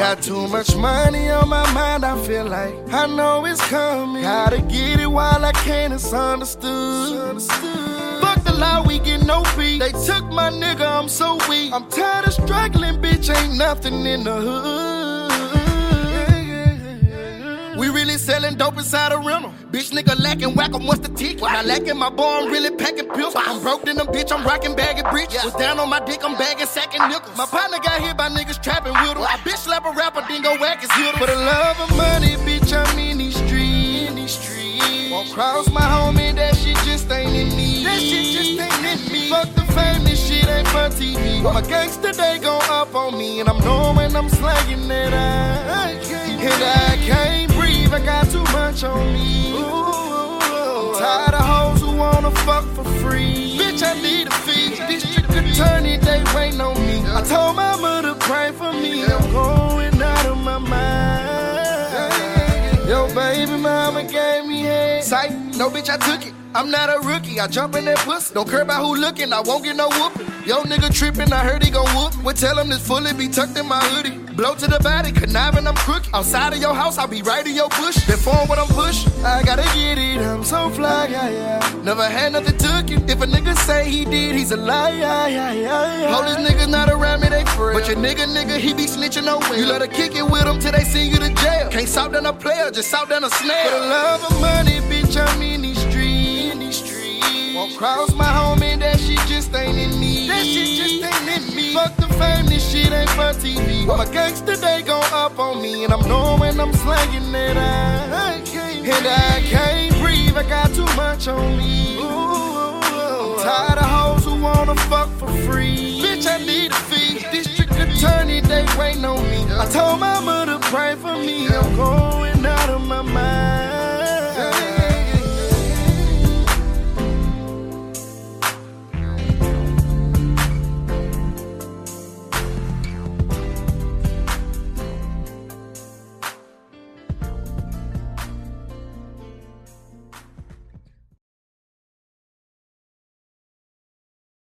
Got too much money on my mind, I feel like I know it's coming. Gotta get it while I can, it's understood. Fuck the law, we get no fee. They took my nigga, I'm so weak. I'm tired of struggling, bitch, ain't nothing in the hood. We really selling dope inside a rental. Bitch, nigga lacking, whack 'em, what's the ticket? Not lacking my boy, I'm really packing pills. I'm broke in them, bitch, I'm rocking bagging breeches. Was down on my dick, I'm bagging, sacking nickels. My partner got hit by niggas trapping with him. A bitch slap a rapper, then go whack his heel. For the love of money, bitch, I'm in these streets. Won't cross my homie, that shit just ain't in me. That shit just ain't in me. Fuck the fame, this shit ain't for TV. My gangsta, they gon' up on me, and I'm knowing I'm slanging that I can't breathe, I got too much on me. I'm tired of hoes who wanna fuck for free. Bitch, I need a fee. District attorney, they waiting on me. I told my mother pray for me. I'm going out of my mind. Yo, baby mama gave me head. Sight, no bitch, I took it. I'm not a rookie, I jump in that pussy. Don't care about who looking, I won't get no whooping. Yo, nigga trippin', I heard he gon' whoop me. Well, tell him this fully be tucked in my hoodie. Blow to the body, conniving, I'm crooked. Outside of your house, I'll be right in your bush. Before what I'm push, I gotta get it, I'm so fly, yeah. Never had nothing took it. If a nigga say he did, he's a liar, yeah. All these niggas not around me, they frail. But your nigga, he be snitching no way. You let her kick it with him till they send you to jail. Can't south down a player, just south down a snail. For the love of money, bitch, I'm in these streets. Won't cross my homie, that shit just ain't in me. That shit just ain't in me. Fuck the fame, this shit ain't for TV. My gangsta, they gon' up on me, and I'm knowing I'm slanging that I can't breathe, I got too much on me. I'm tired of hoes who wanna fuck for free.